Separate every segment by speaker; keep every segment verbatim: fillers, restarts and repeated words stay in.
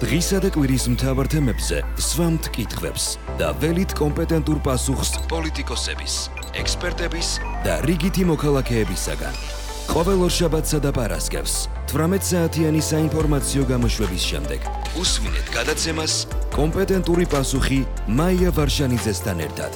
Speaker 1: დღისა და კვირის მთავარ თემებზე სვამთ კითხვებს და ველით კომპეტენტურ პასუხს პოლიტიკოსების, ექსპერტების და რიგითი მოქალაქეებისაგან. ყოველ ორშაბათსა და პარასკევს თვრამეტ საათიანი საინფორმაციო გამოშვების შემდეგ უსმინეთ გადაცემას კომპეტენტური პასუხი მაია ვარშანიძესთან ერთად.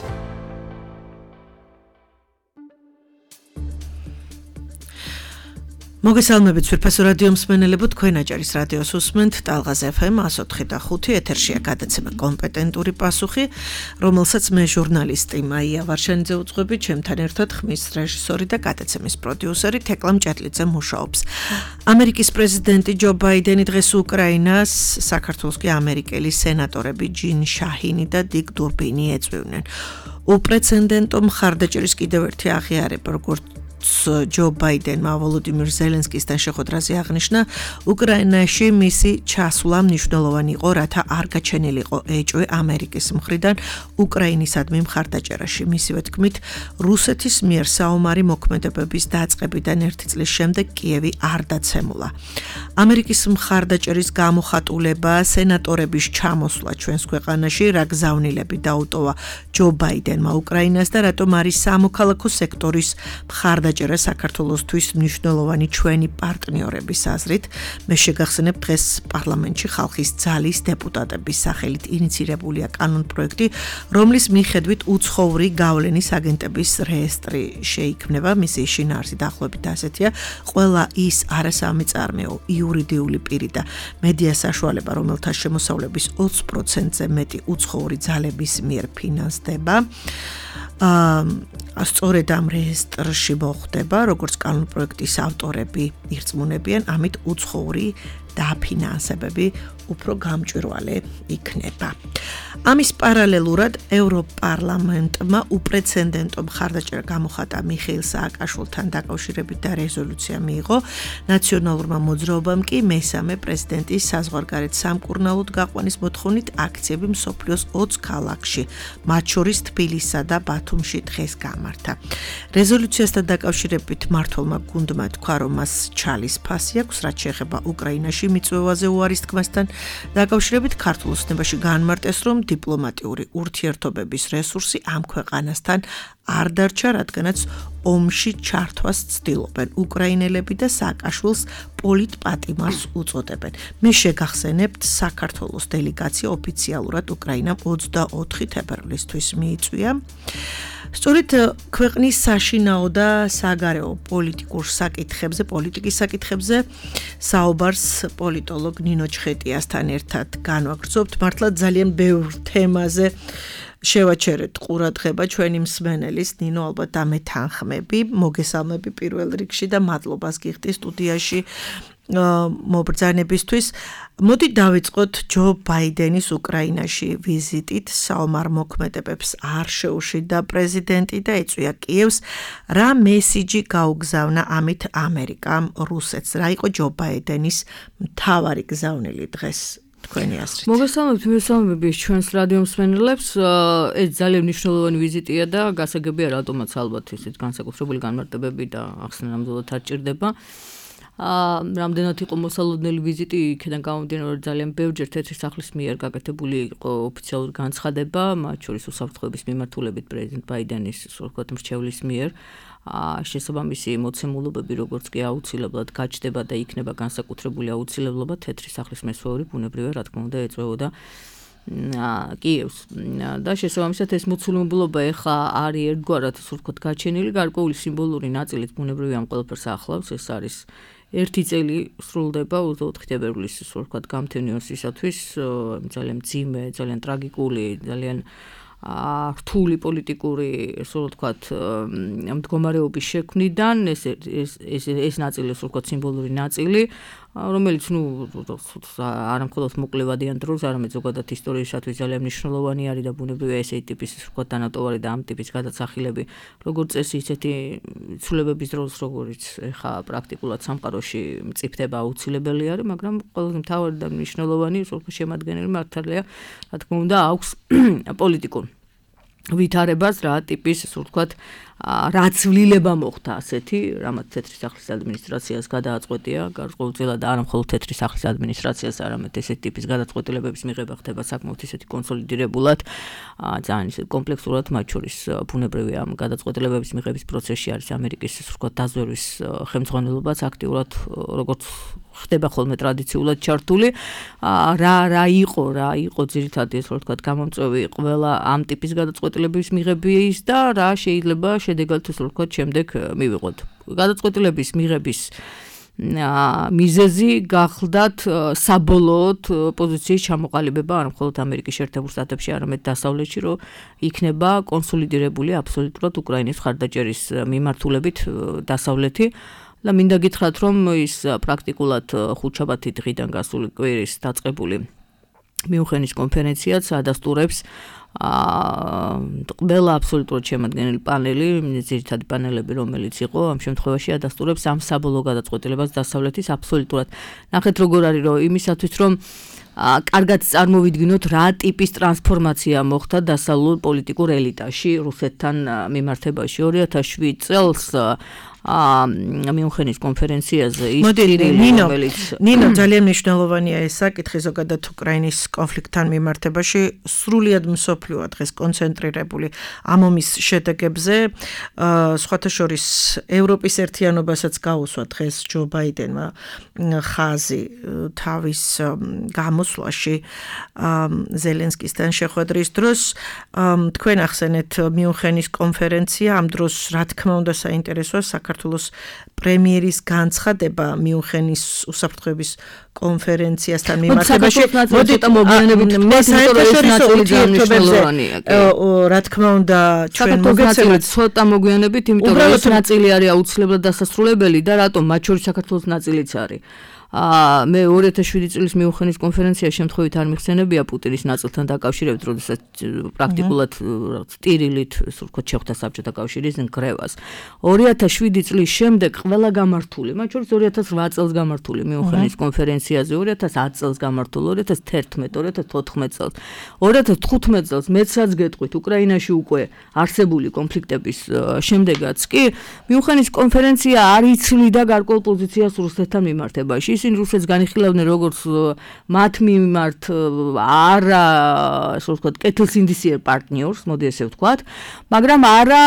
Speaker 2: მოგესალმებით სვირფასო რადიო მსმენელებო, თქვენ აჭარის რადიოს უსმენთ ტალღაზ ეფ ემ one oh four point five ეთერშია გადაცემა კომპეტენტური პასუხი, რომელსაც მე ჟურნალისტი მაია ვარშანიძე უძღვები, ჩემთან ერთად ხმის რეჟისორი და გადაცემის პროდიუსერი თეკლა მჭედლიძე მუშაობს. ამერიკის პრეზიდენტი ჯო ბაიდენი დღეს უკრაინას, საქართველოს კი ამერიკელი სენატორები ჯინ შაჰინი და დიკ დურბინი ეწვივნენ. უპრეცედენტო მხარდაჭერის კიდევ ერთი აღიარება, როგორც ჯო ბაიდენმა ვოლოდიმირ ზელენსკისთან შეხვედრაზე აღნიშნა, უკრაინაში მისი ჩასვლა მნიშვნელოვანი იყო, რათა არ გაჩენილიყო ეჭვი ამერიკის მხრიდან უკრაინისადმი მხარდაჭერაში. მისივე თქმით, რუსეთის მიერ საომარი მოქმედებების დაწყებიდან ერთი წლის შემდეგ კიევი არ დაცემულა. ამერიკის მხარდაჭერის გამოხატულება სენატორების ჩამოსვლა ჩვენს ქვეყანაში, რა გზავნილები დაუტოვა ჯო ბაიდენმა უკრაინას და რატომ არის სამოქალაქო სექტორის მხარდაჭერა საქართველოსთვის მნიშვნელოვანი ჩვენი პარტნიორების აზრით. მე შეგახსენებ, დღეს პარლამენტში ხალხის ძალის დეპუტატების სახელით ინიცირებულია კანონპროექტი, რომლის მიხედვით უცხოური გავლენის აგენტების რეესტრი შეიქმნება. მისი შინაარსი დაახლოებით ასეთია: ყველა ის არასამეწარმეო იურიდიული პირი და მედია საშუალება, რომელთა შემოსავლების ოცი პროცენტზე მეტი უცხოური ძალების მიერ ფინანსდება, აა სწორედ ამ რეესტრში მოხდება, როგორც კანონპროექტის ავტორები ირწმუნებიან, ამით უცხოური დაფინანსებები უფრო გამჭვირვალე იქნება. ამის პარალელურად ევროპარლამენტმა უპრეცედენტო მხარდაჭერა გამოხატა მიხეილ სააკაშვილთან დაკავშირებით და რეზოლუცია მიიღო. ნაციონალურმა მოძრაობამ კი მესამე პრეზიდენტის საზღვარგარეთ სამკურნალოდ გაყვანის მოთხოვნით აქციები მსოფლიოს ოცი ქალაქში, მათ შორის თბილისსა და ბათუმში დღეს გამართა. რეზოლუციასთან დაკავშირებით მმართველმა გუნდმა თქვა, რომ მას ჩალის ფასი აქვს, რაც შეეხება უკრაინაში მიწვევაზე უარის თქმასთან დაკავშირებით. ქართულ ოცნებაში განმარტეს, რომ დიპლომატიური ურთიერთობების რესურსი ამ ქვეყანასთან არ დარჩა, რადგანაც ომში ჩართვას ცდილობენ უკრაინელები და სააკაშვილს პოლიტპატიმარს უწოდებენ. მე შეგახსენებთ, საქართველოს დელეგაცია ოფიციალურად უკრაინამ ოცდაოთხი თებერვლისთვის მიიწვია. სწორედ ქვეყნის საშინაო და საგარეო პოლიტიკურ საკითხებზე, პოლიტიკის საკითხებზე საუბარს პოლიტოლოგ ნინო ჩხეტიასთან ერთად განვაგრძობთ. მართლა ძალიან ბევრ თემაზე შევაჩერეთ ყურადღება ჩვენი მსმენელის. ნინო, ალბათ დამეთანხმები, მოგესალმები პირველ რიგში და მადლობას გიხდი სტუდიაში მობრძანებისთვის. მოდი დავიწყოთ ჯო ბაიდენის უკრაინაში ვიზიტით. საომარ მოქმედებებს არ შეუშლიდა პრეზიდენტი და ეწვია კიევს. რა მესიჯი გაუგზავნა ამით ამერიკამ რუსეთს? რა იყო ჯო ბაიდენის მთავარი გზავნილი დღეს? თქვენი აზრით.
Speaker 3: მოგესალმებით, მოგესალმებით ჩვენს რადიო მსმენელებს. ეს ძალიან მნიშვნელოვანი ვიზიტია და გასაგებია, რატომაც ალბათ ისეთ განსაკუთრებული განმარტებები და ახსნა ნამდვილად არ ჭირდება. აა რამდენად იყო მოსალოდნელი ვიზიტი, იქიდან გამომდინარე, ძალიან ბევრჯერ თეთრი სახლის მიერ გაკეთებული იყო ოფიციალური განცხადება, მათ შორის უსაფრთხოების მიმართულებით პრეზიდენტ ბაიდენის სწორედ მრჩევლის მიერ. აა შესაბამისი მოცემულობები, როგორც კი აუცილებლად გაჩნდება და იქნება განსაკუთრებული აუცილებლობა თეთრი სახლის მესვეური ბუნებრივია, რა თქმა უნდა, ეწვეოდა კიევს. და შესაბამისად ეს მოცულობილობა ეხლა არის ერთგვარად, ასე ვთქვათ, გაჩენილი, გარკვეული სიმბოლური ნაწილით ბუნებრივია ამ ყველაფერს ახლავს. ეს არის ერთი წელი სრულდება ოცდაოთხი თებერვლის, ასე ვთქვათ, გამთენიოსისათვის, ძალიან მძიმე, ძალიან ტრაგიკული, ძალიან რთული პოლიტიკური, ასე ვთქვათ, მდგომარეობის შექმნიდან ეს ეს ეს ეს ნაწილი, ასე ვთქვათ, სიმბოლური ნაწილი, რომელიც ნუ არა მხოლოდ მოკლევადიან დროს, არამედ ზოგადად ისტორიისათვის ძალიან მნიშვნელოვანი არის და ბუნებრივია ესეთი ტიპის, ასე ვთქვათ, დანატოვარი და ამ ტიპის გადასახილები, როგორც წესი ისეთი ცვლილებების დროს, როგორც ეხა პრაქტიკულად სამყაროში მწიფდება აუცილებელი არის, მაგრამ ყველაზე მთავარი და მნიშვნელოვანი, ასე ვთქვათ, შემადგენელი მართალია, რა თქმა უნდა, აქვს პოლიტიკურ ვითარებას რა ტიპის ისე ვთქვათ რა ცვლილება მოხდა ასეთი, რამაც თეთრი სახლის ადმინისტრაციას გადააწყვეტია, გარკვეულწილად არა მხოლოდ თეთრი სახლის ადმინისტრაციას, არამედ ესეთი ტიპის გადაწყვეტილებების მიღება ხდება საკმაოდ ისეთი კონსოლიდირებულად, ძალიან ისე კომპლექსურად, მათ შორის ბუნებრივი ამ გადაწყვეტილებების მიღების პროცესში არის ამერიკის ისე ვთქვათ დაზვერვის ხელმძღვანელობაც აქტიურად, როგორც ხდება ხოლმე ტრადიციულად ჩართული, რა რა იყო, რა იყო ძირითადად ეს ვთქვათ გამომწვევი ყველა ამ ტიპის გადაწყვეტილებების მიღების და რა შეიძლება შედეგად ეს ვთქვათ შემდეგ მივიღოთ. გადაწყვეტილების მიღების მიზეზი გახლდათ საბოლოოდ პოზიციის ჩამოყალიბება არა მხოლოდ ამერიკის შეერთებულ შტატებში, არამედ დასავლეთში, რომ იქნება კონსოლიდირებული აბსოლუტურად უკრაინის მხარდაჭერის მიმართულებით დასავლეთი. და მინდა გითხრათ, რომ ის პრაქტიკულად ხუთშაბათი დღიდან გასული კვირის დაწყებული მიუნხენის კონფერენციაც ადასტურებს ყველა აბსოლუტურად შემადგენელი პანელი, ძირითადი პანელები, რომელიც იყო, ამ შემთხვევაში ადასტურებს ამ საბოლოო გადაწყვეტილებას დასავლეთის აბსოლუტურად. ნახეთ როგორ არის, რომ იმისათვის, რომ კარგად წარმოვიდგინოთ, რა ტიპის ტრანსფორმაცია მოხდა დასავლურ პოლიტიკურ ელიტაში რუსეთთან მიმართებაში. ორი ათას შვიდ წელს მიუნხენის კონფერენციაზე ის ტირილი, რომელიც
Speaker 2: ნინო ძალიან მნიშვნელოვანია ეს საკითხი ზოგადად უკრაინის კონფლიქტთან მიმართებაში, სრულიად მსოფლიოა დღეს კონცენტრირებული ამ ომის შედეგებზე, სხვათა შორის ევროპის ერთიანობასაც გაუსვა დღეს ჯო ბაიდენმა ხაზი თავის გამოსვლაში ზელენსკისთან შეხვედრის დროს. თქვენ ახსენეთ მიუნხენის კონფერენცია, ამ დროს რა თქმა უნდა საინტერესოა საქართველოს პრემიერის განცხადება მიუნხენის უსაფრთხოების კონფერენციასთან მიმართებაში.
Speaker 3: მოდით მოგვიანებით
Speaker 2: რა თქმა უნდა ჩვენ
Speaker 3: მოგეცემთ ცოტა მოგვიანებით, იმიტომ რომ ეს ნაწილი არის აუცილებლად დასასრულებელი და რატომ მათ შორის საქართველოს ნაწილიც არის. მე ორი ათას შვიდი წლის მიუნხენის კონფერენცია შემთხვევით არ მიხსენებია პუტინის ნაწილთან დაკავშირებით, როდესაც პრაქტიკულად ტირილით ვთქვათ შეხვდა საბჭოთა კავშირის ნგრევას. ორი ათას შვიდი წლის შემდეგ ყველა გამართული, მათ შორის ორი ათას რვა წელს გამართული მიუნხენის კონფერენციაზე, ორი ათას ათი წელს გამართული, ორი ათას თერთმეტი, ორი ათას თოთხმეტი წელს, ორი ათას თხუთმეტი წელს მეცაც გეტყვით უკრაინაში უკვე არსებული კონფლიქტების შემდეგაც კი მიუნხენის კონფერენცია არ იცვლიდა გარკვეულ პოზიციას რუსეთთან მიმართებაში. ისინი რუსეთს განიხილავდნენ როგორც მათ მიმართ არა, ასე ვთქვათ, კეთილსინდისიერ პარტნიორს, მოდი ესე ვთქვათ, მაგრამ არა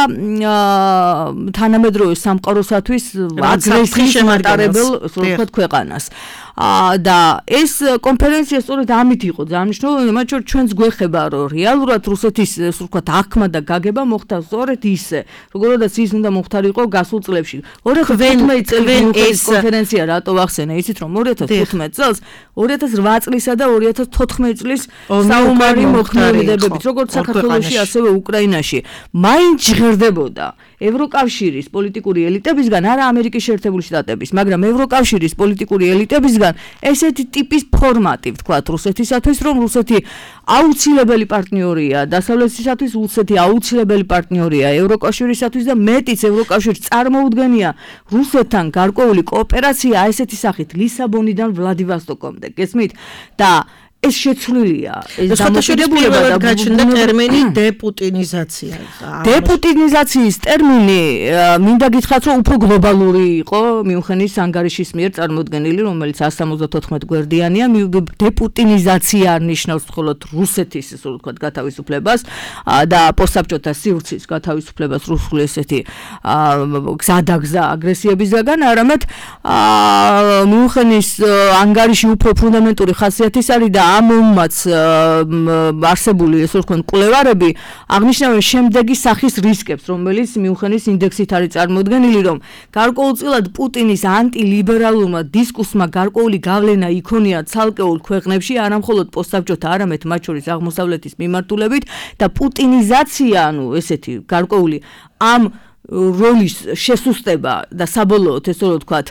Speaker 3: თანამედროვე სამყაროსათვის აგრესიის შემატარებელ, ასე ვთქვათ, ქვეყანას. და ეს კონფერენცია სწორედ ამით იყო ძალიან მნიშვნელოვანი, მათ შორის ჩვენც გვეხება, რომ რეალურად რუსეთის, ასე ვთქვათ, აღქმა და გაგება მოხდა სწორედ ისე, როგორაც ის უნდა მოხდარიყო გასულ წლებში. ორი ათას თერთმეტი წლის კონფერენცია რატო ახსენე, იცით რომ ორი ათას თხუთმეტი წელს, ორი ათას რვა წლისა და ორი ათას თოთხმეტი წლის საომარი მოქმედებებით, როგორც საქართველოში, ასევე უკრაინაში, მაინც ჟღერდებოდა ევროკავშირის პოლიტიკური ელიტებისგან, არა ამერიკის შეერთებული შტატების, მაგრამ ევროკავშირის პოლიტიკური ელიტებისგან ესეთი ტიპის ფორმატი, ვთქვათ, რუსეთისათვის, რომ რუსეთი აუცილებელი პარტნიორია, დასავლეთისათვის რუსეთი აუცილებელი პარტნიორია ევროკავშირისათვის და მეტიც ევროკავშირს წარმოუდგენია რუსეთთან გარკვეული კოოპერაცია ესეთი სახით ლისაბონიდან ვლადივოსტოკამდე. გესმით? და ეს შეცვლილია. ეს დამოკიდებულება და
Speaker 2: გაჩნდა ტერმინი deputinization.
Speaker 3: deputinization ტერმინი მინდა გითხრათ, რომ უფრო გლობალური იყო მიუნხენის ანგარიშის მიერ წარმოდგენილი, რომელიც εκατს სამოცდათოთხმეტი გვერდიანია. deputinization არ ნიშნავს მხოლოდ რუსეთის, ასე ვთქვათ, გათავისუფლებას და პოსტსაბჭოთა სივრცის გათავისუფლებას რუსული ესეთი გზადაგზა აგრესიებისგან, არამედ მიუნხენის ანგარიში უფრო ფუნდამენტური ხასიათის არის და ამ ომმაც არსებული ესე ვთქვათ კვლევარები აღნიშნავენ შემდეგი სახის რისკებს, რომელიც მიუნხენის ინდექსით არის წარმოდგენილი, რომ გარკვეულწილად პუტინის ანტილიბერალურმა დისკურსმა გარკვეული გავლენა იქონია ცალკეულ ქვეყნებში, არა მხოლოდ პოსტსაბჭოთა, არამედ მათ შორის აღმოსავლეთის მიმართულებით და პუტინიზაცია, ანუ ესეთი გარკვეული ამ როლის შესუსტება და საბოლოოდ ესე ვთქვათ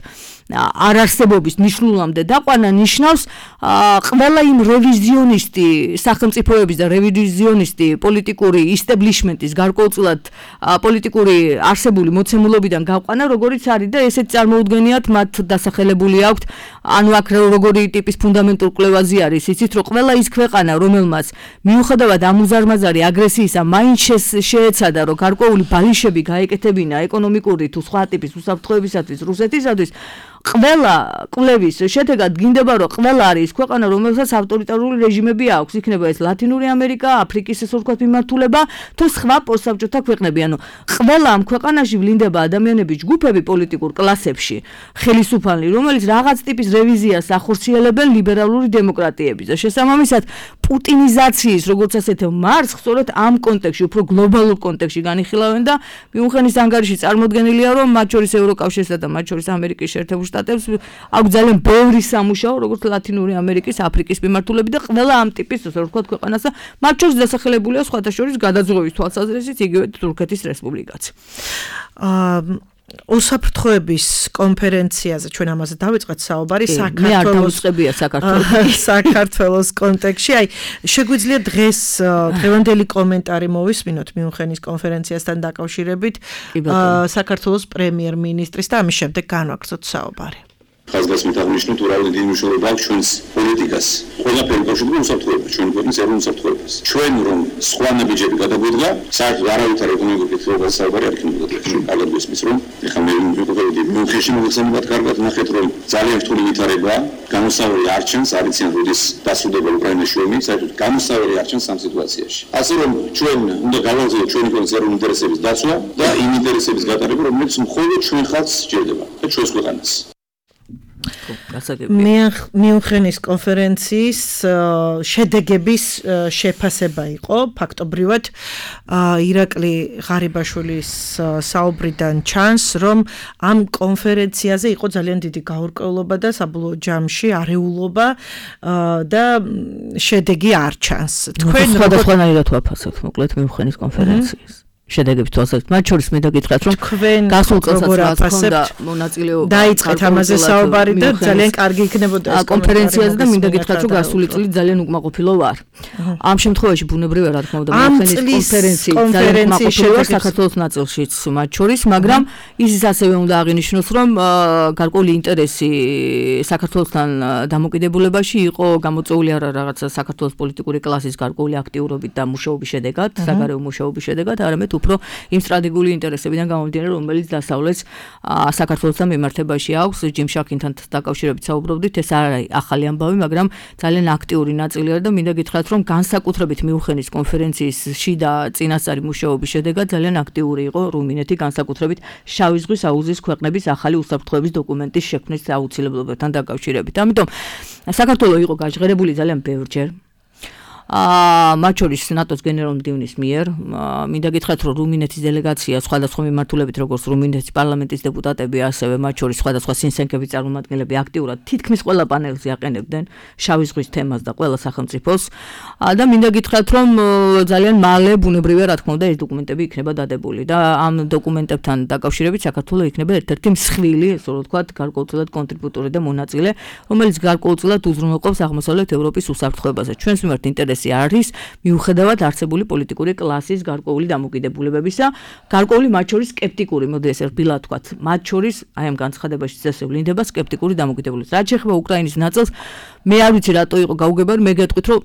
Speaker 3: არარსებობის ნიშნულამდე დაყვანა ნიშნავს ყველა იმ რევიზიონისტი სახელმწიფოების და რევიზიონისტი პოლიტიკური ისტაბლიშმენტის გარკვეულწილად პოლიტიკური არსებული მოცემულობიდან გაყვანა, როგორიც არის და ესეც წარმოუდგენიათ მათ დასახელებული აქვთ, ანუ აქ როგორი ტიპის ფუნდამენტურ კვლევაზე არის, იცით, რომ ყველა ის ქვეყანა, რომელმაც მიუხედავად ამ უზარმაზარი აგრესიისა, მაინც შეეცადა, რომ გარკვეული ბალიშები გაეკეთებინა ეკონომიკური თუ სხვა ტიპის უსაფრთხოებისათვის რუსეთისათვის, ყველა კვლევის შედეგად გინდება, რომ ყველა არის ქვეყანა, რომელსაც ავტორიტარული რეჟიმები აქვს, იქნება ეს ლათინური ამერიკა, აფრიკის ესე ვთქვათ მიმართულება, თუ სხვა პოსტსაბჭოთა ქვეყნები. ანუ ყველა ამ ქვეყანაში ვლინდება ადამიანების ჯგუფები პოლიტიკურ კლასებში, ხელისუფალი, რომელიც რაღაც ტიპის რევიზიას ახორციელებენ ლიბერალური დემოკრატიების და შესაბამისად პუტინიზაციის, როგორც ასეთ მარცხს, სწორედ ამ კონტექსტში, უფრო გლობალურ კონტექსტში განიხილავენ და მიუნხენის ანგარიში წარმოდგენილია, რომ მათ შორის ევროკავშირსა და მათ შორის ამერიკის შეერთებულ შტატებს აქვს ძალიან ბევრი სამუშაო, როგორც ლათინური ამერიკის, აფრიკის მიმართულებით და ყველა ამ ტიპის, ასე ვთქვათ, ქვეყანას და მათ შორის დასახელებულია სხვათა შორის გადაძღვის თვალსაზრისით იგივე თურქეთის რესპუბლიკაც. აა უსაფრთხოების კონფერენციაზე ჩვენ ამაზე დავიწყეთ საუბარი საქართველოს საქართველოს საქართველოს კონტექსტში. აი, შეგვიძლია დღეს დღევანდელი კომენტარი მოვისმინოთ მიუნხენის კონფერენციასთან დაკავშირებით საქართველოს პრემიერ-მინისტრის და ამის შემდეგ განვაგრძოთ საუბარი.
Speaker 4: ხაზგასმით აღნიშნოთ, რომ დიდი მნიშვნელობა აქვს ჩვენს პოლიტიკას. ყველაფერი კავშირდება უსაფრთხოებას, ჩვენი ქვეყნის ეროვნულ უსაფრთხოებას. ჩვენ რომ სხვა ნაბიჯები გადაგვედგა, საერთოდ არავითარ ეკონომიკურ კითხვებზე საუბარი არ იქნება დღეს. კარგად გესმის, რომ ეხლა მე ვიმყოფები მიუნხენში მოგხსენებათ კარგად ნახეთ, რომ ძალიან რთული ვითარებაა, განუსაველი არჩენს, არიციან როდის დასრულდება უკრაინაში ომი, საერთოდ განუსაველი არჩენს ამ სიტუაციაში. ასე რომ ჩვენ უნდა გავაგზავნოთ ჩვენი ქვეყნის ეროვნული ინტერესების დაცვა და იმ ინტერესების გატარება, რომელიც მხოლოდ ჩვენ ხალხს სჭირდება და ჩვენს ქვეყანას.
Speaker 2: მიუნხენის კონფერენციის შედეგების შეფასება იყო ფაქტობრივად ირაკლი ღარიბაშვილის საუბრიდან ჩანს, რომ ამ კონფერენციაზე იყო ძალიან დიდი გაურკვევლობა და საბოლოო ჯამში არეულობა და შედეგი არ ჩანს.
Speaker 3: თქვენ სხვადასხვანაირად ვაფასებთ მოკლედ მიუნხენის კონფერენციის შედეგების თვალსაზრისით. მათ შორის მე დაგითხრათ, რომ გასულ წელსაც ჰქონდა მონაწილეობა.
Speaker 2: დაიწყეთ ამაზე საუბარი და ძალიან კარგი იქნებოდა ეს
Speaker 3: კონფერენციაზე და მინდა გითხრათ, რომ გასული წელი ძალიან უკმაყოფილო ვარ. ამ შემთხვევაში ბუნებრივია, რა თქმა უნდა, მიუნხენის კონფერენცია ძალიან უკმაყოფილო ვარ საქართველოს ნაწილშიც მათ შორის, მაგრამ ისიც ასევე უნდა აღინიშნოს, რომ გარკვეული ინტერესი საქართველოსთან დამოკიდებულებაში იყო გამოწვეული არა რაღაცა საქართველოს პოლიტიკური კლასის გარკვეული აქტიურობით და მუშაობის შედეგად, საგარეო მუშაობის შედეგად, არამედ უფრო იმ სტრატეგიული ინტერესებიდან გამომდინარე, რომელიც დასავლეთს საქართველოსთან მიმართებაში აქვს. ჯიმ შაქინთან დაკავშირებით საუბრობდით, ეს არ არის ახალი ამბავი, მაგრამ ძალიან აქტიური ნაწილი არის და მინდა გითხრათ, რომ განსაკუთრებით მიუნხენის კონფერენციის შიდა წინასწარი მუშაობის შედეგად ძალიან აქტიური იყო რუმინეთი, განსაკუთრებით შავი ზღვის აუზის ქვეყნების ახალი უსაფრთხოების დოკუმენტის შექმნის აუცილებლობასთან დაკავშირებით. ამიტომ საქართველოს იყო გაჟღერებული ძალიან ბევრჯერ. აა მათ შორის ნატოს გენერალ-მდივნის მიერ მინდა გითხრათ, რომ რუმინეთის დელეგაცია სხვადასხვა მიმართულებით, როგორც რუმინეთის პარლამენტის დეპუტატები, ასევე მათ შორის სხვადასხვა სინსენქების წარმომადგენლები აქტიურად თითქმის ყველა პანელზე აყენებდნენ შავი ზღვის თემას და ყველა სახელმწიფოს და მინდა გითხრათ, რომ ძალიან მალე ბუნებრივია, რა თქმა უნდა, ეს დოკუმენტები იქნება დადებული და ამ დოკუმენტებთან დაკავშირებით საქართველოს იქნება ერთ-ერთი მსხვილი, ესე რომ ვთქვათ, გარკვეულწილად კონტრიბუტორი და მონაწილე, რომელიც გარკვეულწილად უზრუნველყოფს აღმოსავლეთ ევროპის უსაფრთხოებაზე. ჩვენს მიმართ ინტერესი არის მიუხედავად არსებული პოლიტიკური კლასის გარკვეული დამოკიდებულებებისა, გარკვეული მათ შორის სკეპტიკური, მოდი ესე რბილად ვთქვათ, მათ შორის აი ამ განცხადებაში ესე ვლინდება სკეპტიკური დამოკიდებულება. რაც შეეხება უკრაინის ნაწილს, მე არ ვიცი რატო იყო გაუგებარი, მე გეტყვით, რომ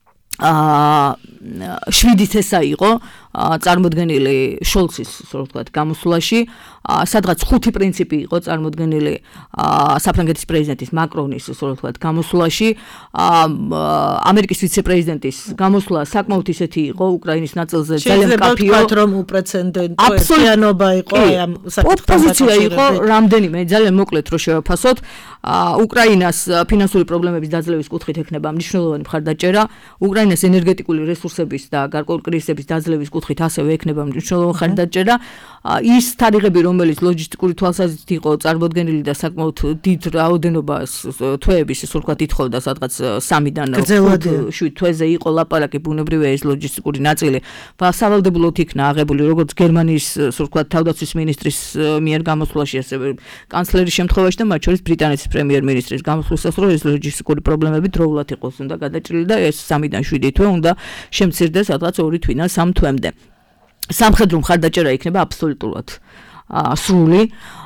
Speaker 3: აა შვიდი თესა იყო წარმოდგენილი შოლცის, ასე ვთქვათ, გამოსვლაში, სადღაც ხუთი პრინციპი იყო წარმოდგენილი საფრანგეთის პრეზიდენტის მაკრონის, ასე ვთქვათ, გამოსვლაში, ამერიკის ვიცე-პრეზიდენტის გამოსვლა საკმაოდ ისეთი იყო უკრაინის ნაწილზე ძალიან კაფეო,
Speaker 2: ვთქვათ, რომ უპრეცედენტო ერთიანობა იყო ამ
Speaker 3: საკითხთან. ოპოზიცია იყო რამდენიმე, ძალიან მოკლედ რო შევაფასოთ, უკრაინას ფინანსური პრობლემების დაძლევის კუთხით ექნება მნიშვნელოვანი მხარდაჭერა, უკრაინას ენერგეტიკული რესურსების და გარკვეული კრიზისების დაძლევის კუთხით ასევე ექნება მნიშვნელოვანი მხარდაჭერა. ის თარიღები, რომელიც ლოჯისტიკური თვალსაზრისით იყო წარმოდგენილი და საკმაოდ დიდ რაოდენობას თვეების, ისე ვთქვათ, ითხოვდა სადღაც სამიდან შვიდ თვეზე იყო ლაპარაკი, ბუნებრივია ეს ლოჯისტიკური ნაწილი სავალდებულოდ იქნა აღებული როგორც გერმანიის, ისე ვთქვათ, თავდაცვის მინისტრის მიერ გამოსვლაში, ასევე კანცლერის შემთხვევაში და მათ შორის ბრიტანეთის პრემიერ-მინისტრის გამოსვლისას, რომ ეს ლოჯისტიკური პრობლემები დროულად იყოს უნდა გადაჭრილი და ეს სამიდან შვიდი თვე უნდა შემცირდეს სადღაც ორი თვიდან სამ თვემდე. სამხედრო მხარდაჭერა იქნება აბსოლუტურად სრული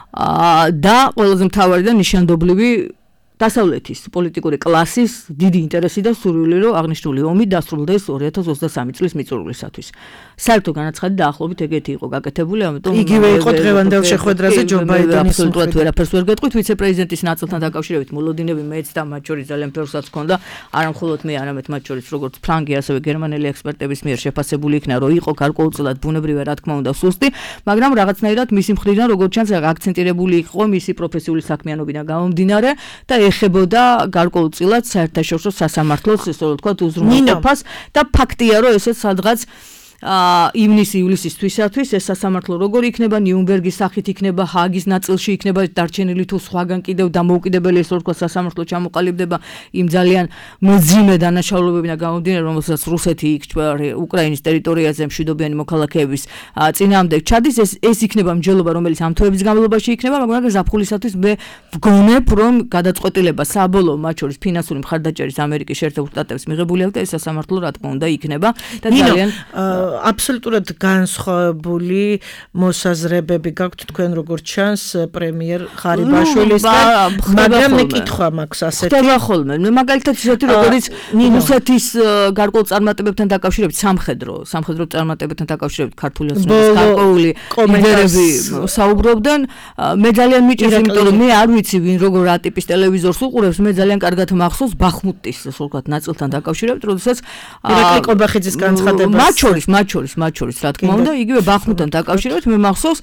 Speaker 3: და ყველაზე მთავარი და ნიშანდობლივი დასავლეთის პოლიტიკური კლასის დიდი ინტერესი და სურვილი, რომ აღნიშნული ომი დასრულდეს ორი ათას ოცდასამი წლის მიწურულისათვის. საერთო განაცხადი დაახლოებით ეგეთი იყო გაკეთებული, ამიტომ
Speaker 2: იგივე იყო დღევანდელ შეხვედრაზე ჯო ბაიდენის
Speaker 3: აბსოლუტურად ვერაფერს ვერ გეტყვით, ვიცე-პრეზიდენტის ნაწილთან დაკავშირებით მოლოდინები მეც და მათ შორის ძალიან ბევრსაც ჰქონდა, არა მხოლოდ მე, არამედ მათ შორის როგორც ფრანგი, ასევე გერმანელი ექსპერტების მიერ შეფასებული იქნა, რომ იყო გარკვეულწილად ბუნებრივია, რა თქმა უნდა, სუსტი, მაგრამ რაღაცნაირად მისი მხრიდან როგორც ჩანს აქცენტირებული იყო მისი პროფესიული საქმიანობიდან გამომდინარე და ეხებოდა გარკვეულწილად საერთაშორისო სასამართლოს, ესე რომ ვთქვათ, უზრუნველყოფას და ფაქტია, რომ ესეც სადღაც ივნის-ივლისის თვისათვის ეს სასამართლო როგორ იქნება, ნიუნბერგის სახით იქნება, ჰააგის ნაწილში იქნება დარჩენილი თუ სხვაგან კიდევ დამოუკიდებელი ეს ვთქვათ სასამართლო ჩამოყალიბდება იმ ძალიან მძიმე დანაშაულებებიდან გამომდინარე, რომელსაც რუსეთი იქ უკრაინის ტერიტორიაზე მშვიდობიანი მოქალაქეების წინააღმდეგ ჩადის, ეს ეს იქნება მსჯელობა, რომელიც ამ თვეების განმავლობაში იქნება, მაგრამ ზაფხულისათვის მე ვგონებ, რომ გადაწყვეტილება საბოლოო მათ შორის ფინანსური მხარდაჭერის ამერიკის შეერთებულ შტატებს მიღებული აქვს და ეს სასამართლო რა თქმა უნდა იქნება და ძალიან
Speaker 2: აბსოლუტურად განსხვავებული მოსაზრებები გაქვთ თქვენ როგორც ჩანს პრემიერ ღარიბაშვილის და მაგრამ მე კითხვა მაქვს ასეთი.
Speaker 3: ხდება ხოლმე. მაგალითად ისეთი როგორც რუსეთის გარკვეულ წარმატებებთან დაკავშირებით სამხედრო, სამხედრო წარმატებებთან დაკავშირებით ქართული ოცნების გარკვეული ლიდერები საუბრობდნენ. მე ძალიან მიჭირს, იმიტომ რომ მე არ ვიცი ვინ როგორ რა ტიპის ტელევიზორს უყურებს, მე ძალიან კარგად მახსოვს ბახმუტის, ასე ვთქვათ, ნაწილთან დაკავშირებით, როდესაც
Speaker 2: ირაკლი ყობახიძის განცხადებას
Speaker 3: მათ შორის, მათ შორის, მათ შორის, რა თქმა უნდა, იგივე ბახმუტთან დაკავშირებით მე მახსოვს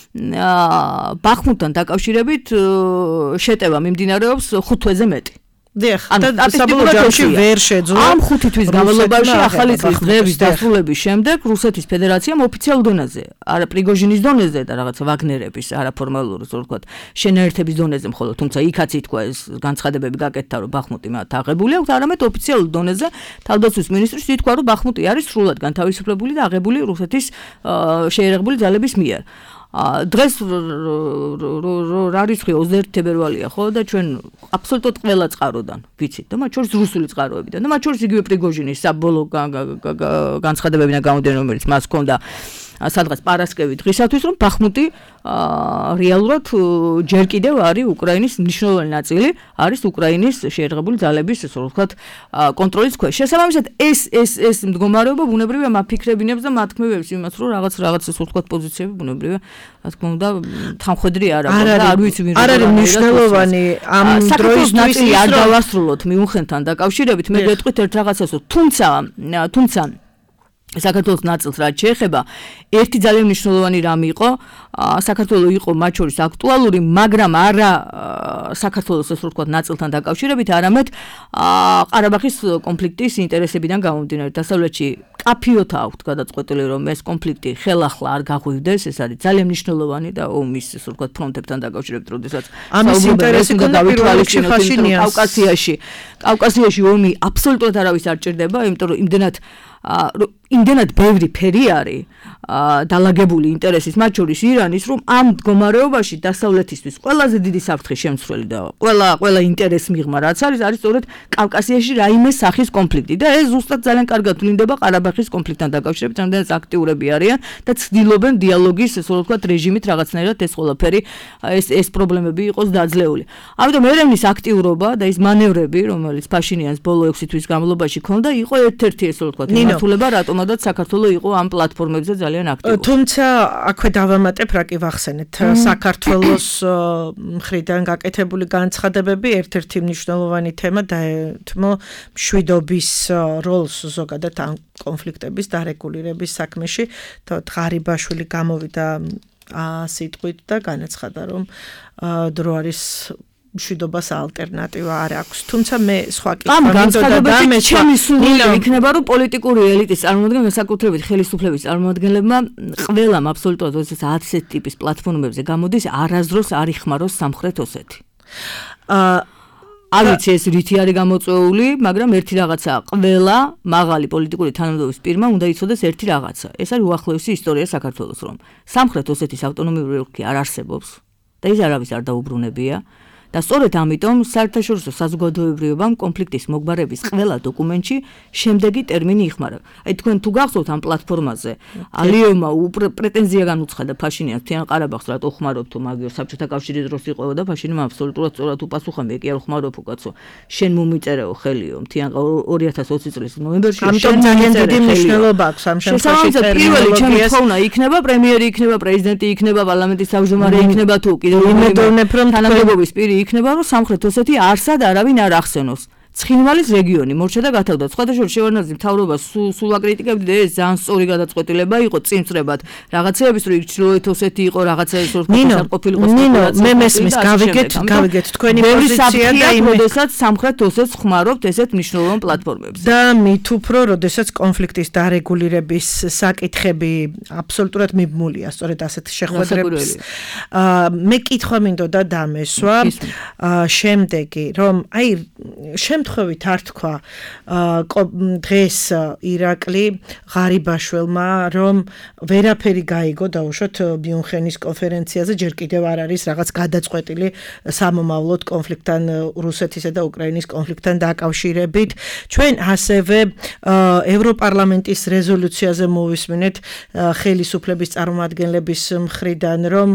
Speaker 3: ბახმუტთან დაკავშირებით შეტევა მიმდინარეობს ხუთ თვეზე მეტი.
Speaker 2: დიახ, და საბოლოო ჯამში ვერ შეძლო.
Speaker 3: ამ ხუთი თვის განმავლობაში ახალი წლის დღეების დასრულების შემდეგ რუსეთის ფედერაციამ ოფიციალურ დონეზე, არა პრიგოჟინის დონეზე და რაღაც ვაგნერების არაფორმალური, ასე ვთქვათ, შენაერთების დონეზე მხოლოდ, თუმცა იქაც ითქვა ეს განცხადებები გაკეთდა, რომ ბახმუტი მათ აღებული აქვს, არამედ ოფიციალურ დონეზე თავდაცვის მინისტრის ითქვა, რომ ბახმუტი არის სრულად განთავისუფლებული და აღებული რუსეთის შეიარაღებული ძალების მიერ. დღეს რა რიცხვი ოცდაერთი თებერვალია ხო და ჩვენ აბსოლუტურად ყველა წყაროდან ვიცით და მათ შორის რუსული წყაროებიდან და მათ შორის იგივე პრიგოჟინის საბოლოო განცხადებებიდან გამომდინარე, რომელიც მას ჰქონდა სადღაც პარასკევი დღისათვის, რომ ბახმუტი რეალურად ჯერ კიდევ არის უკრაინის მნიშვნელოვანი ნაწილი, არის უკრაინის შეიარაღებული ძალების, ასე ვთქვათ, კონტროლის ქვეშ. შესაბამისად, ეს ეს ეს მდგომარეობა ბუნებრივია მაფიქრებინებს და მათქმევებს იმას, რომ რაღაც რაღაც, ასე ვთქვათ, პოზიციები ბუნებრივია, რა თქმა უნდა, თანხმედრი არ აქვს და არ ვიცი ვინ
Speaker 2: არ არის მნიშვნელოვანი ამ დროისთვის
Speaker 3: არ დავასრულოთ მიუნხენთან დაკავშირებით, მე გეტყვით ერთ რაღაცას, თუმცა თუმცა საქართველოს ნაწილს რაც შეეხება, ერთი ძალიან მნიშვნელოვანი რამ იყო, საქართველო იყო მათ შორის აქტუალური, მაგრამ არა საქართველოს ასე ვთქვათ ნაწილთან დაკავშირებით, არამედ ყარაბაღის კონფლიქტის ინტერესებიდან გამომდინარე. დასავლეთში კაფიოთ აქვთ გადაწყვეტილი, რომ ეს კონფლიქტი ხელახლა არ გაღვივდეს, ეს არის ძალიან მნიშვნელოვანი და ომის ასე ვთქვათ ფრონტებთან დაკავშირებით, როდესაც
Speaker 2: ამის ინტერესი უნდა გავითვალისწინოთ
Speaker 3: კავკასიაში. კავკასიაში ომი აბსოლუტურად არავის არ ჭირდება, იმიტომ რომ იმდენად იმდენად ბევრი ფერი არის დალაგებული ინტერესის, მათ შორის ირანის, რომ ამ მდგომარეობაში დასავლეთისთვის ყველაზე დიდი საფრთხე შემცვლელი და ყველა ყველა ინტერეს მიღმა რაც არის, არის სწორედ კავკასიაში რაიმე სახის კონფლიქტი და ეს ზუსტად ძალიან კარგად ვლინდება ყარაბაღის კონფლიქტთან დაკავშირებით, რამდენიც აქტიურები არიან და ცდილობენ დიალოგის, ასე ვთქვათ, რეჟიმით რაღაცნაირად ეს ყველაფერი ეს ეს პრობლემები იყოს დაძლეული. ამიტომ ერევნის აქტიურობა და ის მანევრები, რომელიც ფაშინიანს ბოლო ექვსი თვის განმავლობაში ჰქონდა, იყო ერთ-ერთი, ასე ვთქვათ, მიმართულება, რატომადაც საქართველოს იყო ამ პლატფორმებზე ძალიან
Speaker 2: თუმცა აქვე დავამატებ რა კი ვახსენეთ საქართველოს მხრიდან გაკეთებული განცხადებები ერთ-ერთი მნიშვნელოვანი თემა დაეთმო მშვიდობის როლს ზოგადად ამ კონფლიქტების დარეგულირების საქმეში. ღარიბაშვილი გამოვიდა სიტყვით და განაცხადა, რომ დრო არის მშვიდობას ალტერნატივა არ აქვს. თუმცა მე სხვა კითხვა
Speaker 3: ამ განცხადებაში ჩემი სურვილი იქნება, რომ პოლიტიკური ელიტის წარმომადგენლები, საკუთრებით ხელისუფლების წარმომადგენლებმა ყველამ აბსოლუტურად ასეთი ტიპის პლატფორმებზე გამოდის, არასდროს არ იხმაროს სამხრეთ ოსეთი. აა არ ვიცი ეს რითი არის გამოწვეული, მაგრამ ერთი რაღაცაა, ყველა მაღალი პოლიტიკური თანამდებობის პირმა უნდა იცოდეს ერთი რაღაცა. ეს არის უახლოესი ისტორია საქართველოს, რომ სამხრეთ ოსეთის ავტონომიური ოლქი არ არსებობს და ის არავის არ დაუბრუნებია. და სწორედ ამიტომ საერთაშორისო საზოგადოებრივობამ კონფლიქტის მოგბარების ყველა დოკუმენტში შემდეგი ტერმინი იხმარა. აი თქვენ თუ გახსოვთ ამ პლატფორმაზე, ალიევმა პრეტენზია განუცხადა ფაშინიანს, თიან ყარაბაღს რატო ხმარობთო, მაგიო საბჭოთა კავშირის დროს იყო და ფაშინმა აბსოლუტურად სწორად უპასუხა, მე კი არ ხმარობ უკაცო. შენ მომიწერეო ხელიო, თიან ორი ათას ოცი წლის ნოემბერში
Speaker 2: ამიტომ ძალიან დიდი მნიშვნელობა აქვს ამ შემთხვევაში
Speaker 3: პირველი ჩემი თხოვნა იქნება, პრემიერი იქნება, პრეზიდენტი იქნება, პარლამენტის თავმჯდომარე იქნება თუ კიდევ თანამდებობის პირი იქნება, რომ სამხრეთ ოსეთი არსად არავინ არ ახსენოს. ცხინვალის რეგიონი მორჩა და გათავდა. სხვადასხვა შევარდნაძის მთავრობას სულ აკრიტიკებდა და ეს ძალიან სწორი გადაწყვეტილება იყო წინწრებად. რაღაცეების რო ჩრდილოეთ ოსეთი იყო, რაღაცეების რო არ ყოფილიყო.
Speaker 2: ნინო, მე მესმის, გავიგეთ, გავიგეთ თქვენი პოზიცია და
Speaker 3: იმ როდესაც სამხრეთ ოსეთს ხმარობთ ესეთ მნიშვნელოვან პლატფორმებზე.
Speaker 2: და მით უფრო, როდესაც კონფლიქტის დარეგულირების საკითხები აბსოლუტურად მიბმულია, სწორედ ასეთ შეხვედრებს. მე კითხვა მინდოდა დამესვა. შემდეგი, რომ აი შემთხვევით არ თქვა დღეს ირაკლი ღარიბაშვილმა, რომ ვერაფერი გაიგო დაუშვათ მიუნხენის კონფერენციაზე, ჯერ კიდევ არ არის რაღაც გადაწყვეტილი სამომავლოდ კონფლიქტთან, რუსეთისა და უკრაინის კონფლიქტთან დაკავშირებით. ჩვენ ასევე ევროპარლამენტის რეზოლუციაზე მოვისმინეთ ხელისუფლების წარმომადგენლების მხრიდან, რომ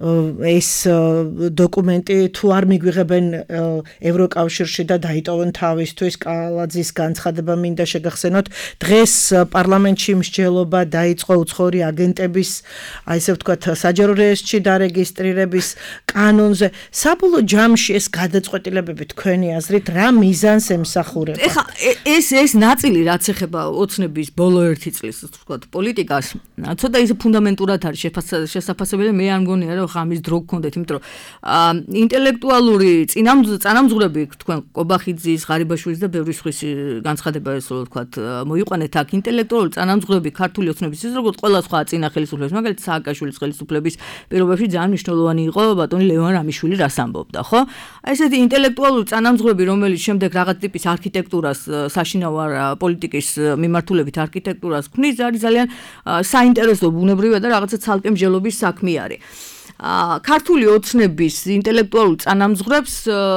Speaker 2: ეს დოკუმენტი თუ არ მიგვიღებენ ევროკავშირში და დაიტოვონ თავისთვის კალაძის განცხადება მინდა შეგახსენოთ. დღეს პარლამენტში მსჯელობა დაიწყო უცხოური აგენტების, აი ესე ვთქვათ, საჯარო რეესტრში დარეგისტრირების კანონზე. საბოლოო ჯამში ეს გადაწყვეტილებები თქვენი აზრით რა მიზანს ემსახურება?
Speaker 3: ეხა ეს ეს ნაწილი რაც ეხება ოცნების ბოლო ერთი წლის ვთქვათ პოლიტიკას, ცოტა ისე ფუნდამენტურად არის შესაძლებელი. მე არ მგონია რომ ხამის დრო გქონდეთ, იმიტომ რომ ინტელექტუალური წინამძღვრები თქვენ კობახიძის, ღარიბაშვილის და ბევრი სხვის განცხადება ესე ვთქვათ მოიყვანეთ აქ ინტელექტუალური წინამძღვრები ქართული ოცნების ის როგორც ყველა სხვა წინა ხელისუფლების, მაგალითად სააკაშვილის ხელისუფლების პირობებში ძალიან მნიშვნელოვანი იყო ბატონი ლევან რამიშვილი რას ამბობდა, ხო? აი ესეთი ინტელექტუალური წინამძღვრები, რომელიც შემდეგ რაღაც ტიპის არქიტექტურას, საშინაო პოლიტიკის მიმართულებით არქიტექტურას ქმნის, არის ძალიან საინტერესო ბუნებრივია და რაღაცა ცალკე მსჯელობის საქმე არის. ქართული ოცნების ინტელექტუალურ წინამძღვრებს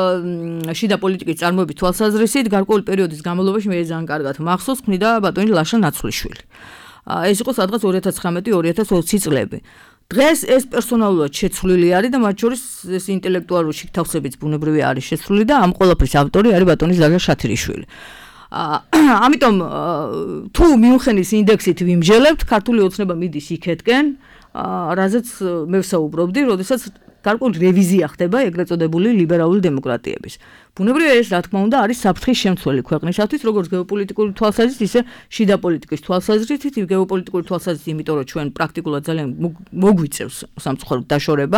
Speaker 3: შიდა პოლიტიკის წარმოების თვალსაზრისით გარკვეული პერიოდის განმავლობაში მე ძალიან კარგად მახსოვს ქმნიდა ბატონი ლაშა ნაცვლიშვილი. ეს იყო სადღაც ორი ათას ცხრამეტი ორი ათას ოცი წლები. დღეს ეს პერსონალურად შეცვლილი არის და მათ შორის ეს ინტელექტუალური შიგთავსებიც ბუნებრივი არის შეცვლილი და ამ ყველაფრის ავტორი არის ბატონი ლაშა შათირიშვილი. ამიტომ თუ მიუნხენის ინდექსით ვიმსჯელებთ, ქართული ოცნება მიდის იქეთკენ, რაზეც მე ვსაუბრობდი, როდესაც გარკვეული რევიზია ხდება ეგრეთ წოდებული ლიბერალური დემოკრატიების. ბუნებრივია ეს, რა თქმა უნდა, არის საფრთხის შემცველი ქვეყნისათვის, როგორც გეოპოლიტიკური თვალსაზრისით, ისე შიდა პოლიტიკის თვალსაზრისით, გეოპოლიტიკური თვალსაზრისით, იმიტომ რომ ჩვენ პრაქტიკულად ძალიან მოგვიწევს სამწუხაროდ დაშორება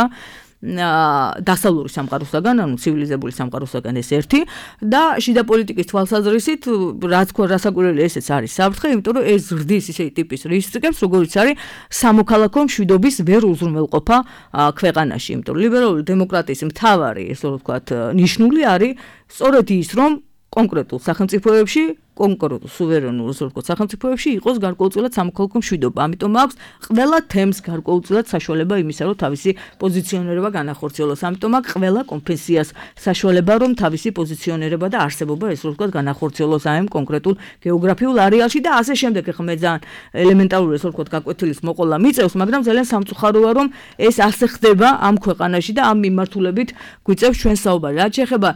Speaker 3: დასავლური სამყაროსაგან, ანუ ცივილიზებული სამყაროსაგან ეს ერთი და შიდა პოლიტიკის თვალსაზრისით, რაც თქვა რასაკვირველი ესეც არის საფრთხე, იმიტომ რომ ეს ზრდის ისეთი ტიპის რისკებს, როგორც არის სამოქალაქო მშვიდობის ვერ უზრუნველყოფა ქვეყანაში, იმიტომ რომ ლიბერალური დემოკრატიის მთავარი, ესე ვთქვათ, ნიშნული არის სწორედ ის, რომ კონკრეტულ სახელმწიფოებში, კონკრეტულ სუვერენულ სახელმწიფოებში იყოს გარკვეულწილად სამოქალაქო მშვიდობა. ამიტომ აქვს ყველა თემს გარკვეულწილად საშუალება იმისა, რომ თავისი პოზიციონირება განახორციელოს. ამიტომ აქვს ყველა კონფესიას საშუალება, რომ თავისი პოზიციონირება და არსებობა ესე ვთქვათ განახორციელოს ამ კონკრეტულ გეოგრაფიულ არეალში და ასე შემდეგ. ეხლა მე ძალიან ელემენტარული ესე ვთქვათ გაკვეთილის მოყოლა მიწევს, მაგრამ ძალიან სამწუხაროა, რომ ეს ასე ხდება ამ ქვეყანაში და ამ მიმართულებით გვიწევს ჩვენ საუბარი. რაც შეეხება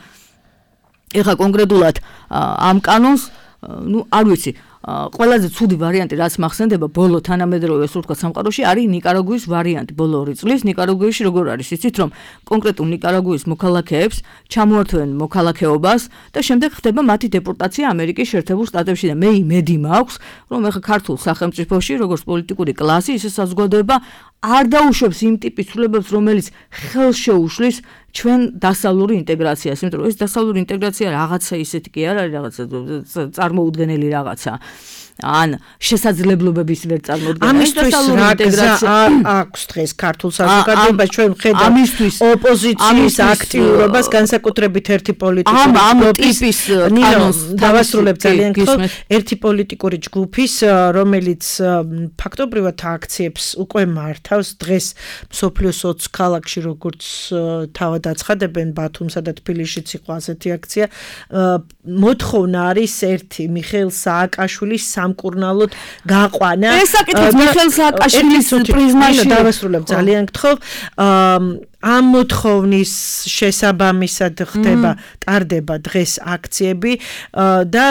Speaker 3: ეხლა კონკრეტულად ამ კანონს, ну, არ ვიცი, ყველაზე ცუდი ვარიანტი, რაც მახსენდება ბოლო თანამედროვე ესე ვთქვათ სამყაროში, არის ნიკარაგუის ვარიანტი. ბოლო ორი წლის ნიკარაგუაში როგორ არის იცით, რომ კონკრეტულ ნიკარაგუის მოქალაქეებს ჩამოართვენ მოქალაქეობას და შემდეგ ხდება მათი დეპორტაცია ამერიკის შეერთებულ შტატებში და მე იმედი მაქვს, რომ ეხა ქართულ სახელმწიფოში, როგორც პოლიტიკური კლასი, ისე საზოგადოება არ დაუშვებს იმ ტიპის ცვლილებებს, რომელიც ხელს შეუშლის ჩვენ დასავლური ინტეგრაციას, იმიტომ რომ ეს დასავლური ინტეგრაცია რაღაცა ისეთი კი არ არის, რაღაცა წარმოუდგენელი რაღაცა. ან შესაძლებლობების ვერ წარმოდგენა.
Speaker 2: ამისთვის რა გზა აქვს დღეს ქართულ საზოგადოებას ჩვენ ვხედავთ ოპოზიციის აქტიურობას, განსაკუთრებით ერთი პოლიტიკური
Speaker 3: ჯგუფის
Speaker 2: ნინო დავასრულებ ძალიან გქონდა ერთი პოლიტიკური ჯგუფის, რომელიც ფაქტობრივად აქციებს უკვე მართავს დღეს მსოფლიოს ოცი ქალაქში, როგორც თავად აცხადებენ, ბათუმსა და თბილისშიც იყო ასეთი აქცია. მოთხოვნა არის ერთი, მიხეილ სააკაშვილის სამკურნალოდ გაყვანა.
Speaker 3: ეს საკითხიც მიხეილ სააკაშვილის პრიზმაში
Speaker 2: დავასრულებ ძალიან გთხოვ. ამ მოთხოვნის შესაბამისად ხდება ტარდება დღეს აქციები და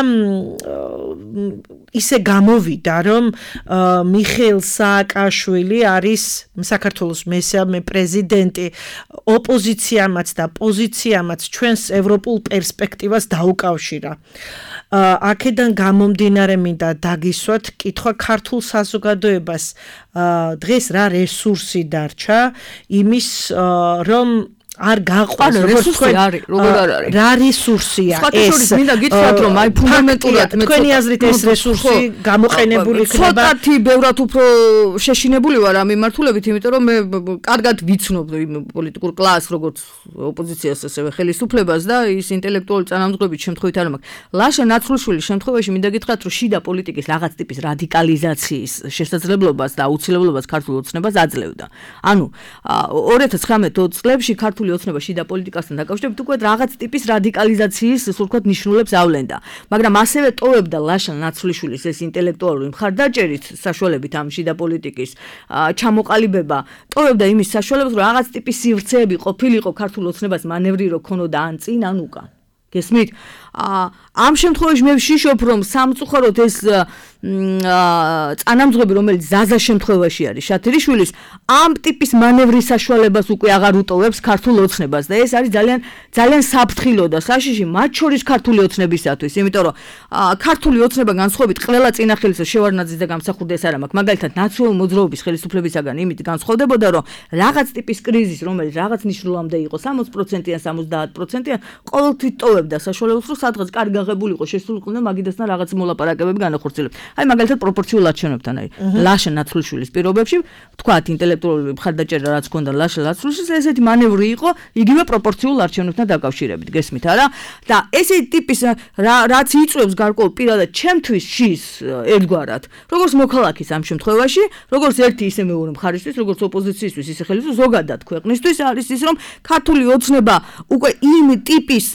Speaker 2: ისე გამოვიდა რომ მიხეილ სააკაშვილი არის საქართველოს მესამე პრეზიდენტი, ოპოზიციამაც და პოზიციამაც ჩვენს ევროპულ პერსპექტივას დაუკავშირა. აქედან გამომდინარე მინდა დაგისვათ კითხვა ქართულ საზოგადოებას დღეს რა რესურსი დარჩა იმის რომ არ გაყვანს
Speaker 3: როგორც თქვენ არის როგორ არ არის
Speaker 2: რა რესურსია ეს
Speaker 3: მინდა გითხრათ რომ აი ფუნდამენტურად
Speaker 2: თქვენი აზრით ეს რესურსი გამოყენებული იქნება
Speaker 3: ცოტათი ბევრად უფრო შეშინებული ვარ ამ მიმართულებით იმიტომ რომ მე კარგად ვიცნობ იმ პოლიტიკურ კლასს როგორც ოპოზიციას ასევე ხელისუფლებას და ის ინტელექტუალური წანამძღვრებით შემთხვევით არ მაქვს ლაშა ნაცვლიშვილის შემთხვევაში მინდა გითხრათ რომ შიდა პოლიტიკის რაღაც ტიპის რადიკალიზაციის შესაძლებლობას და აუცილებლობას ქართულ ოცნებას აძლევდა ანუ ორი ათას ცხრამეტ წლებში ქართულ ოცნება შიდა პოლიტიკასთან დაკავშირებით უკვე რაღაც ტიპის რადიკალიზაციის ისე ვთქვათ ნიშნულებს ავლენდა მაგრამ ასევე ტოვებდა ლაშა ნაცვლიშვილის ეს ინტელექტუალური მხარდაჭერით საშუალებით ამ შიდა პოლიტიკის ჩამოყალიბება ტოვებდა იმის საშუალებას რომ რაღაც ტიპის სივრცეები ყოფილიყო ქართულ ოცნებას მანევრი რო ქონოდა ან წინ ან უკან გესმით ამ შემთხვევაში მე ვშიშობ რომ სამწუხაროდ ეს წანამძღვრები რომელიც ზაზა შემთხვევაში არის შათერიშვილის ამ ტიპის მანევრის საშუალებას უკვე აღარ უტოვებს ქართულ ოცნებას და ეს არის ძალიან ძალიან საფრთხილო და საშიში მათ შორის ქართული ოცნებისათვის იმიტომ რომ ქართული ოცნება განსხვავებით ყველა წინახელისა შევარდნაძის და გამსახურდეს არ მაქვს მაგალითად ნაციონალური მოძრაობის ხელისუფლებისაგან იმით განსხვავდებოდა რომ რაღაც ტიპის კრიზის რომელიც რაღაც ნიშნულამდე იყო სამოცი პროცენტი ან სამოცდაათ პროცენტი ყოველთვის ტოვებდა საშუალებას რომ სადღაც კარგი გაღებული იყო შესულიყო და მაგიდასთან რაღაც მოლაპარაკებები განახორციელებდა აი მაგალითად პროპორციულ არჩევნებთან არის ლაშა ნაცვლიშვილის პირობებში ვთქვათ ინტელექტუალური მხარდაჭერა რაც ჰქონდა ლაშა ნაცვლიშვილის ესეთი მანევრი იყო იგივე პროპორციულ არჩევნებთან დაკავშირებით გესმით არა და ესეთი ტიპის რაც იწვევს გარკვეულ პირადად ჩემთვის შის ერთგვარად როგორც მოქალაქის ამ შემთხვევაში როგორც ერთი ისე მეორე მხარისთვის როგორც ოპოზიციისთვის ისე ხელისუფლების ზოგადად ქვეყნისთვის არის ის რომ ქართული ოცნება უკვე იმ ტიპის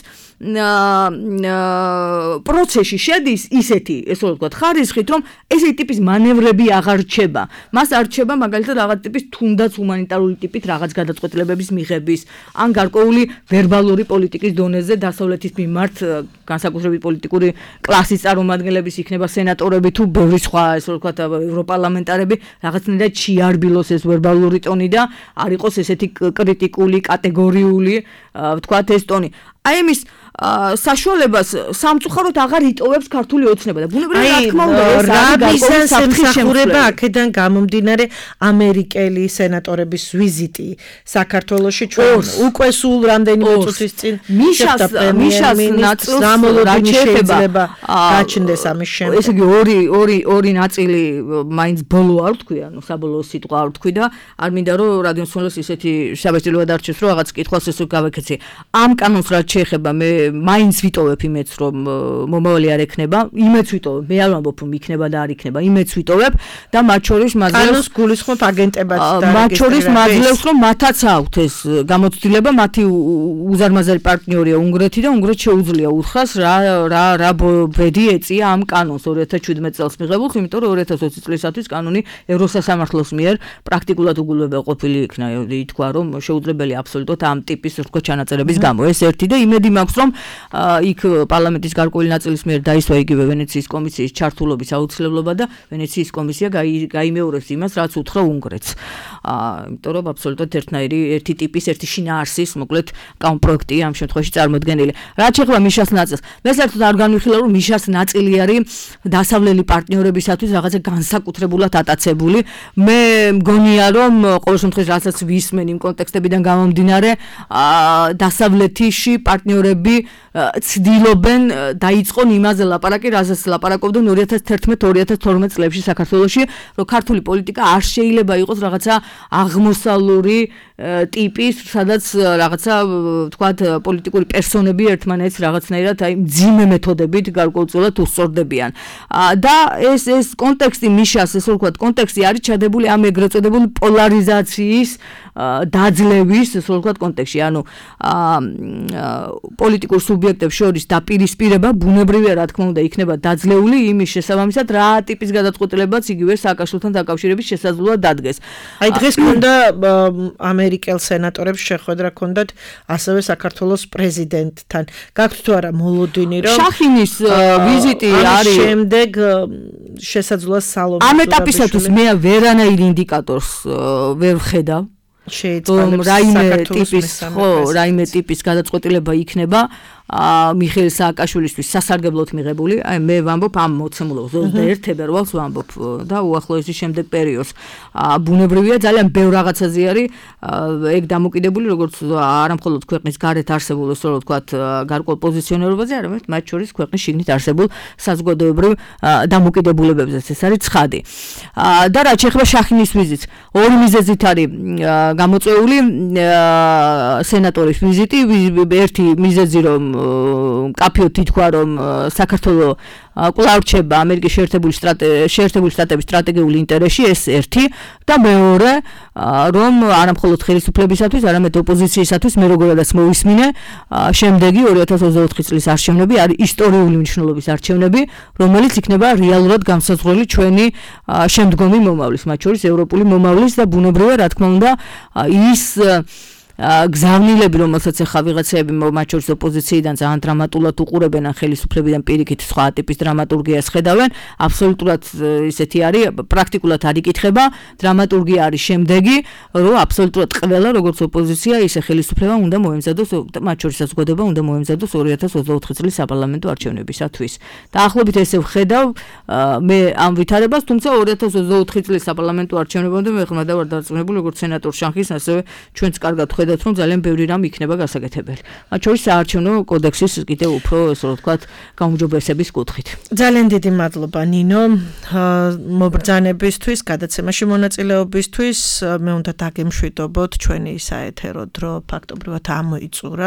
Speaker 3: პროცესში შედის ისეთი ესე ვთქვათ ხარისხით რომ ესეთი ტიპის მანევრები აღარ რჩება მას არ რჩება მაგალითად რაღაც ტიპის თუნდაც ჰუმანიტარული ტიპით რაღაც გადაწყვეტილებების მიღების ან გარკვეული ვერბალური პოლიტიკის დონეზე დასავლეთის მიმართ განსაკუთრებით პოლიტიკური კლასის წარმომადგენლების იქნება სენატორები თუ ბევრი სხვა ესე ვთქვათ ევროპარლამენტარები რაღაცნაირად ჩიარბილოს ეს ვერბალური ტონი და არ იყოს ესეთი კრიტიკული კატეგორიული ვთქვათ ეს ტონი აი ამის საშუალებას სამწუხაროდ აღარ იტოვებს ქართული ოცნება და ბუნებრივად რა თქმა უნდა ეს არის
Speaker 2: სამსახურება აქედან გამომდინარე ამერიკელი სენატორების ვიზიტი საქართველოში ჩვენ უკვე სულ რამდენიმე წუთის წინ
Speaker 3: მიშას მიშას ნაწილს რაც შეიძლება
Speaker 2: გაჩნდეს ამის შემდეგ
Speaker 3: ესე იგი ორი ორი ორი ნაწილი მაინც ბოლო არ ვთქვი ანუ საბოლოო სიტყვა არ ვთქვი და არ მინდა რომ რადიოსმოლოს ისეთი საბჭოებად არჩევს რომ რაღაც კითხვას ესე გავაკეთე ამ კანონს რაც შეეხება მე მაინც ვიტოვებ იმეც რომ მომავალი არ ექნება იმეც ვიტოვებ მე არ ვამბობ რომ იქნება და არ იქნება იმეც ვიტოვებ და მათ შორის
Speaker 2: მაძლევს გულისხმობ აგენტებად
Speaker 3: და მათ შორის მაძლევს რომ მათაც აქვთ ეს გამოცდილება მათი უზარმაზარი პარტნიორია უნგრეთი და უნგრეთს შეუძლია უთხრას რა რა რა ბედი ეწია ამ კანონს ორი ათას შვიდმეტ წელს მიღებულს იმიტომ რომ ორი ათას ოცი წლისათვის კანონი ევროსასამართლოს მიერ პრაქტიკულად უგულებელ ყოფილი იქნა ითქვა რომ შეუძლებელი აბსოლუტურად ამ ტიპის თქო ჩანაწერების გამო ეს ერთი და იმედი მაქვს რომ იქ პარლამენტის გარკვეული ნაწილის მიერ დაისვა იგივე ვენეციის კომისიის ჩართულობის აუცილებლობა და ვენეციის კომისია გაიმეორებს იმას, რაც უთხრა უნგრეთს. იმიტომ რომ აბსოლუტურად ერთნაირი ერთი ტიპის, ერთი შინაარსის, მოკლედ კამპროექტია ამ შემთხვევაში წარმოდგენილი. რაც შეეხება მიშას ნაწილს, მე საერთოდ არ განვიხილავ, რომ მიშას ნაწილი არის დასავლელი პარტნიორებისათვის რაღაცა განსაკუთრებულად ატაცებული. მე მგონია, რომ ყოველ შემთხვევაში რასაც ვისმენ იმ კონტექსტებიდან გამომდინარე, დასავლეთში პარტნიორები ცდილობენ დაიწყონ იმაზე ლაპარაკი, რაზეც ლაპარაკობდნენ ორი ათას თერთმეტ ორი ათას თორმეტ წლებში საქართველოში, რომ ქართული პოლიტიკა არ შეიძლება იყოს რაღაცა აღმოსავლური ტიპის, სადაც რაღაცა ვთქვათ პოლიტიკური პერსონები ერთმანეთს რაღაცნაირად აი მძიმე მეთოდებით გარკვეულწილად უსწორდებიან. და ეს ეს კონტექსტი მიშას, ესე ვთქვათ, კონტექსტი არის ჩადებული ამ ეგრეთ წოდებული პოლარიზაციის დაძლევის, ესე ვთქვათ, კონტექსტში. ანუ პოლიტიკურ სუბიექტებს შორის დაპირისპირება ბუნებრივია, რა თქმა უნდა, იქნება დაძლეული იმის შესაბამისად, რა ტიპის გადაწყვეტილებაც იგივე სააკაშვილთან დაკავშირების შესაძლებლად დადგეს.
Speaker 2: აი დღეს ქონდა ამერიკელ სენატორებს შეხვედრა ქონდათ ასევე საქართველოს პრეზიდენტთან. გაქვთ თუ არა მოლოდინი, რომ
Speaker 3: შახინის ვიზიტი არის
Speaker 2: შემდეგ შესაძლოა სალომე
Speaker 3: ამ ეტაპისათვის მე ვერანაირ ინდიკატორს ვერ ვხედავ.
Speaker 2: შეიძლება
Speaker 3: რაიმე ტიპის ხო, რაიმე ტიპის გადაწყვეტილება იქნება მიხეილ სააკაშვილისთვის სასარგებლოდ მიღებული. აი მე ვამბობ ამ მოცემულობას ოცდაერთი თებერვალს ვამბობ და უახლოესი შემდეგ პერიოდს. ბუნებრივია ძალიან ბევრ რაღაცაზე არის ეგ დამოკიდებული, როგორც არა მხოლოდ ქვეყნის გარეთ არსებულ, ასე რომ ვთქვათ, გარკვეულ პოზიციონირებაზე, არამედ მათ შორის ქვეყნის შიგნით არსებულ საზოგადოებრივ დამოკიდებულებებზე. ეს არის ცხადი. და რაც შეეხება შახინის ვიზიტს, ორი მიზეზით არის გამოწვეული სენატორის ვიზიტი, ერთი მიზეზი რომ კაფეოთ ითქვა, რომ საქართველოს კვლავ რჩება ამერიკის შეერთებული შეერთებული შტატების სტრატეგიული ინტერესი, ეს ერთი და მეორე, რომ არა მხოლოდ ხელისუფლებისათვის, არამედ ოპოზიციისათვის მე როგორადაც მოვისმინე, შემდეგი ორი ათას ოცდაოთხი წლის არჩევნები არის ისტორიული მნიშვნელობის არჩევნები, რომელიც იქნება რეალურად განსაზღვრელი ჩვენი შემდგომი მომავლის, მათ შორის ევროპული მომავლის და ბუნებრივია, რა თქმა უნდა, ის გზავნილები, რომელსაც ახლა ვიღაცები მათ შორის ოპოზიციიდან ძალიან დრამატულად უყურებენ ან ხელისუფლებიდან პირიქით სხვა ტიპის დრამატურგიას ხედავენ, აბსოლუტურად ისეთი არის, პრაქტიკულად არ იკითხება, დრამატურგია არის შემდეგი, რომ აბსოლუტურად ყველა, როგორც ოპოზიცია, ისე ხელისუფლება უნდა მოემზადოს, მათ შორის საზოგადოება უნდა მოემზადოს ორი ათას ოცდაოთხი წლის საპარლამენტო არჩევნებისათვის. დაახლოებით ესე ვხედავ მე ამ ვითარებას, თუმცა ორი ათას ოცდაოთხი წლის საპარლამენტო არჩევნებამდე მე ხმა და ვარ დარწმუნებული, როგორც სენატორ შანხის, ასევე ჩვენც კარგად ხედავთ, რომ ძალიან ბევრი რამ იქნება გასაკეთებელი. მათ შორის საარჩევნო კოდექსის კიდევ უფრო, ესე რომ ვთქვათ, გაუმჯობესების კუთხით.
Speaker 2: ძალიან დიდი მადლობა ნინო მობრძანებისთვის, გადაცემაში მონაწილეობისთვის. მე უნდა დაგემშვიდობოთ, ჩვენი საეთერო დრო ფაქტობრივად ამოიწურა.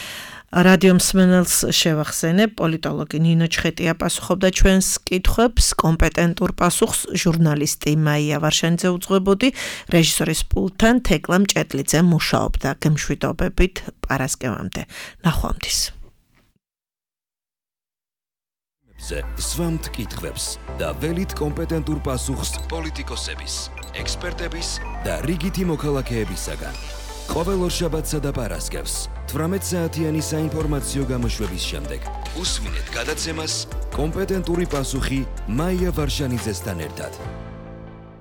Speaker 2: რადიო მსმენელს შევახსენებ, პოლიტოლოგი ნინო ჩხეტია პასუხობდა ჩვენს კითხვებს, კომპეტენტურ პასუხს ჟურნალისტი მაია ვარშანიძე უძღვებოდი, რეჟისორის პულტთან თეკლა მჭედლიძე მუშაობდა. გემშვიდობებით პარასკევამდე. ნახვამდის.
Speaker 1: სვამთ კითხვებს და ველით კომპეტენტურ პასუხს პოლიტიკოსების, ექსპერტების და რიგითი მოქალაქეებისაგან. ყოველ ორშაბათსა და პარასკევს თვრამეტ საათიანი საინფორმაციო გამოშვების შემდეგ უსმინეთ გადაცემას კომპეტენტური პასუხი მაია ვარშანიძესთან ერთად.